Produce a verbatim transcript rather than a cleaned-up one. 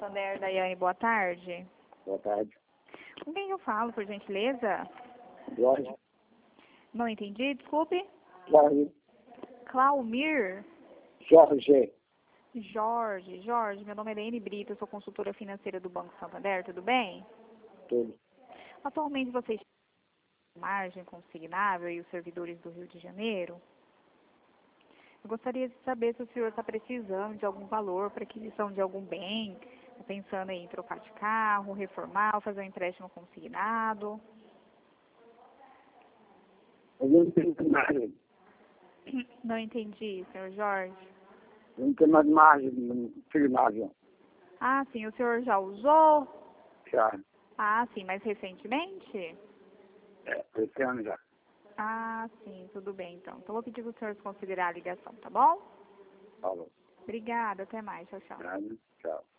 Santander, Daiane, boa tarde. Boa tarde. Com quem eu falo, por gentileza? Jorge. Não entendi, desculpe. Jorge. Claumir? Jorge. Jorge, Jorge, meu nome é Daiane Brito, eu sou consultora financeira do Banco Santander, tudo bem? Tudo. Atualmente vocês têm margem consignável e os servidores do Rio de Janeiro? Eu gostaria de saber se o senhor está precisando de algum valor para aquisição de algum bem, tá pensando em trocar de carro, reformar, ou fazer um empréstimo consignado. Eu não tenho margem. Não entendi, senhor Jorge. Eu não tenho mais margem, não tenho margem. Ah, sim, o senhor já usou? Já. Ah, sim, mas recentemente? É, esse ano já. Ah, sim, tudo bem, então. Então, vou pedir para o senhor considerar a ligação, tá bom? Falou. Obrigada, até mais, tchau, tchau. Nada. Tchau.